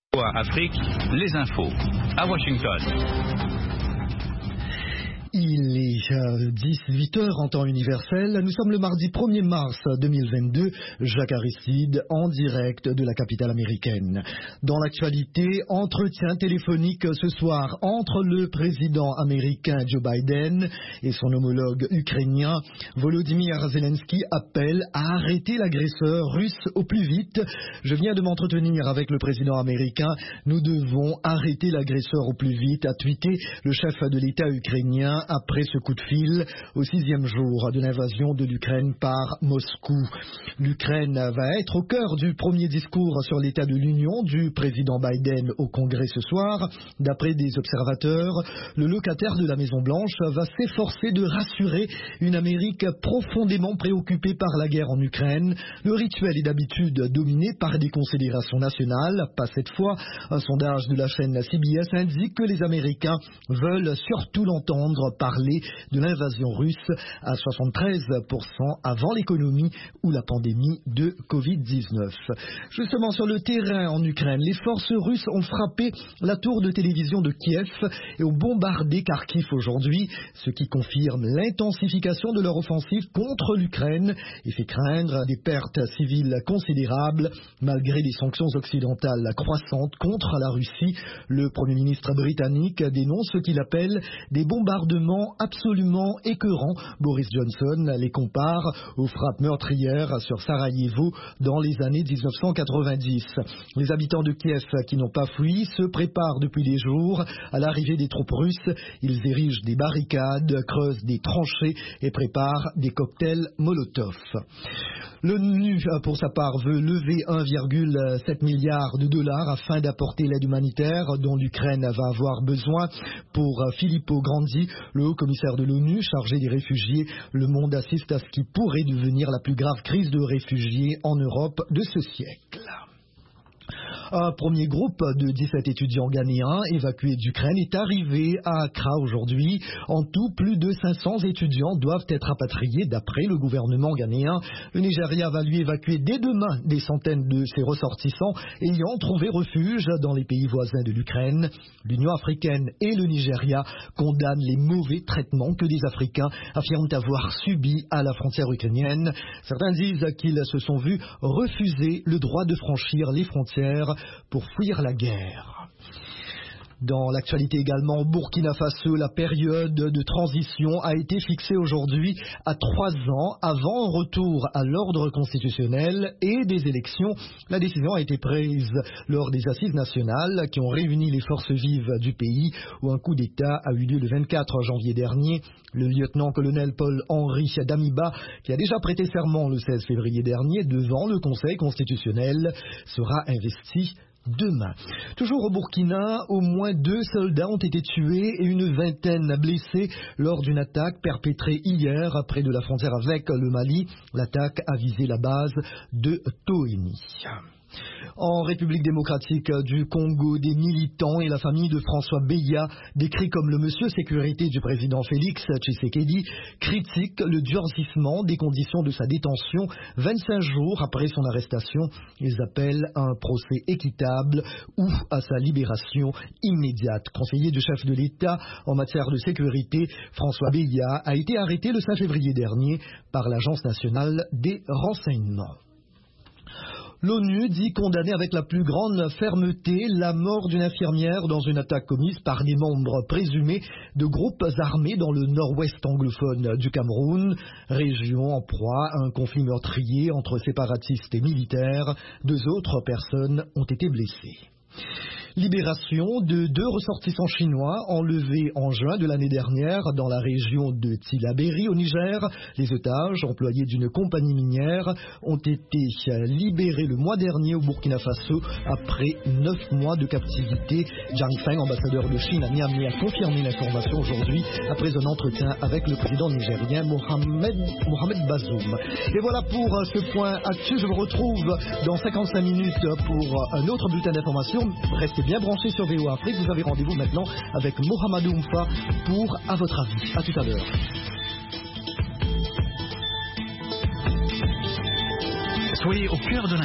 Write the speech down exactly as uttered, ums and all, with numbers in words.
Afrique, les infos, à Washington. Il est euh, dix-huit heures en temps universel. Nous sommes le mardi premier mars deux mille vingt-deux. Jacques Aristide en direct de la capitale américaine. Dans l'actualité, entretien téléphonique ce soir entre le président américain Joe Biden et son homologue ukrainien. Volodymyr Zelensky appelle à arrêter l'agresseur russe au plus vite. Je viens de m'entretenir avec le président américain. Nous devons arrêter l'agresseur au plus vite, a tweeté le chef de l'État ukrainien après ce coup de fil au sixième jour de l'invasion de l'Ukraine par Moscou. L'Ukraine va être au cœur du premier discours sur l'état de l'Union du président Biden au Congrès ce soir. D'après des observateurs, le locataire de la Maison-Blanche va s'efforcer de rassurer une Amérique profondément préoccupée par la guerre en Ukraine. Le rituel est d'habitude dominé par des considérations nationales. Pas cette fois. Un sondage de la chaîne C B S indique que les Américains veulent surtout l'entendre parler de l'invasion russe à soixante-treize pour cent avant l'économie ou la pandémie de covid dix-neuf. Justement sur le terrain en Ukraine, les forces russes ont frappé la tour de télévision de Kiev et ont bombardé Kharkiv aujourd'hui, ce qui confirme l'intensification de leur offensive contre l'Ukraine et fait craindre des pertes civiles considérables malgré les sanctions occidentales croissantes contre la Russie. Le Premier ministre britannique dénonce ce qu'il appelle des bombardements absolument écœurants. Boris Johnson les compare aux frappes meurtrières sur Sarajevo dans les années dix-neuf cent quatre-vingt-dix. Les habitants de Kiev qui n'ont pas fui se préparent depuis des jours à l'arrivée des troupes russes. Ils érigent des barricades, creusent des tranchées et préparent des cocktails Molotov. L'ONU, pour sa part, veut lever un virgule sept milliard de dollars afin d'apporter l'aide humanitaire dont l'Ukraine va avoir besoin. Pour Filippo Grandi, le haut-commissaire de l'ONU chargé des réfugiés, le monde assiste à ce qui pourrait devenir la plus grave crise de réfugiés en Europe de ce siècle. Un premier groupe de dix-sept étudiants ghanéens évacués d'Ukraine est arrivé à Accra aujourd'hui. En tout, plus de cinq cents étudiants doivent être rapatriés d'après le gouvernement ghanéen. Le Nigeria va lui évacuer dès demain des centaines de ses ressortissants ayant trouvé refuge dans les pays voisins de l'Ukraine. L'Union africaine et le Nigeria condamnent les mauvais traitements que des Africains affirment avoir subis à la frontière ukrainienne. Certains disent qu'ils se sont vus refuser le droit de franchir les frontières pour fuir la guerre. Dans l'actualité également, au Burkina Faso, la période de transition a été fixée aujourd'hui à trois ans avant un retour à l'ordre constitutionnel et des élections. La décision a été prise lors des assises nationales qui ont réuni les forces vives du pays où un coup d'État a eu lieu le vingt-quatre janvier dernier. Le lieutenant-colonel Paul-Henri Damiba, qui a déjà prêté serment le seize février dernier devant le Conseil constitutionnel, sera investi demain. Toujours au Burkina, au moins deux soldats ont été tués et une vingtaine blessés lors d'une attaque perpétrée hier près de la frontière avec le Mali. L'attaque a visé la base de Toeni. En République démocratique du Congo, des militants et la famille de François Beya, décrit comme le monsieur sécurité du président Félix Tshisekedi, critiquent le durcissement des conditions de sa détention vingt-cinq jours après son arrestation. Ils appellent à un procès équitable ou à sa libération immédiate. Conseiller du chef de l'État en matière de sécurité, François Beya a été arrêté le cinq février dernier par l'Agence nationale des renseignements. L'ONU dit condamner avec la plus grande fermeté la mort d'une infirmière dans une attaque commise par des membres présumés de groupes armés dans le nord-ouest anglophone du Cameroun, région en proie à un conflit meurtrier entre séparatistes et militaires. Deux autres personnes ont été blessées. Libération de deux ressortissants chinois enlevés en juin de l'année dernière dans la région de Tillabéri au Niger. Les otages, employés d'une compagnie minière, ont été libérés le mois dernier au Burkina Faso après neuf mois de captivité. Jiang Feng, ambassadeur de Chine à Niamey, a confirmé l'information aujourd'hui après un entretien avec le président nigérien Mohamed, Mohamed Bazoum. Et voilà pour ce point actu. Je vous retrouve dans cinquante-cinq minutes pour un autre bulletin d'information. Restez bien branchés sur V O A Afrique. Vous avez rendez-vous maintenant avec Mohamedou Oumfa pour À votre avis. À tout à l'heure. Soyez au cœur de